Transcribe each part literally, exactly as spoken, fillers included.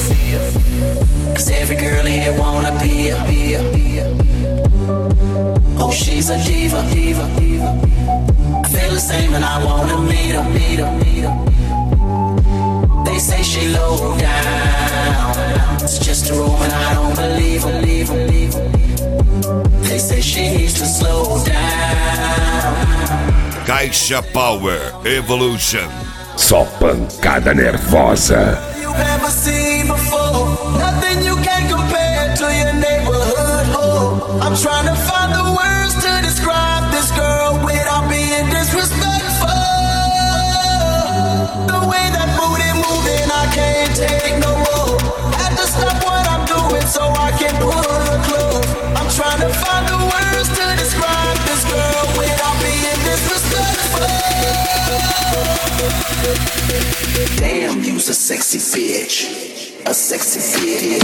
Cause every girl here wanna be a, be a, be a. Oh, she's a diva, diva, diva. I feel the same and I wanna meet her, meet her, meet her. They say she low down. It's just a room and I don't believe her, believe her, believe her. They say she needs to slow down. Caixa Power Evolution. Só pancada nervosa. You've never seen before. Nothing you can compare to your neighborhood. Oh, I'm trying to find the words to describe this girl without being disrespectful. The way that booty moving, I can't take no more. Had to stop what I'm doing so I can pull her close. I'm trying to find the words to describe this girl without being disrespectful. Damn, you's a sexy bitch. A sexy bitch.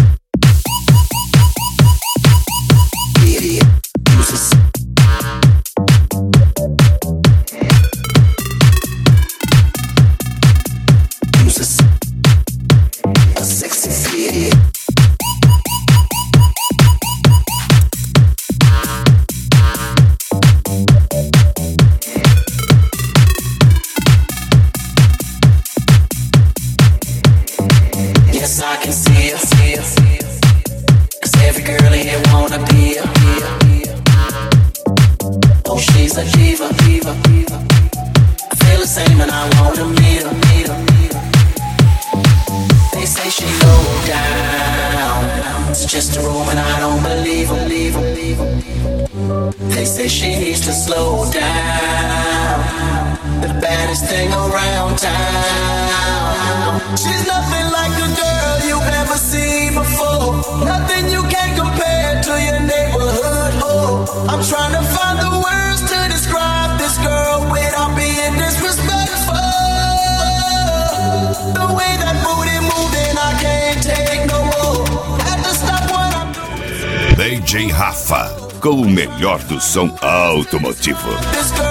Idiot. You's a You's a A sexy bitch. I can see her, see her, see her. Cause every girl in here wanna be her, be her, be her. Oh, she's a diva, diva, diva. I feel the same and I wanna meet her, meet her, meet her. They say she low down. It's just a room and I don't believe her, believe her, believe her. They say she needs to slow down. The baddest thing around town. She's nothing like a girl you've ever seen before. Nothing you can compare to your neighborhood. Oh, I'm trying to find the words to describe this girl without being disrespectful. The way that booty moving, I can't take no more. Had to stop what I'm doing. D J Rafa, com o melhor do som automotivo. This girl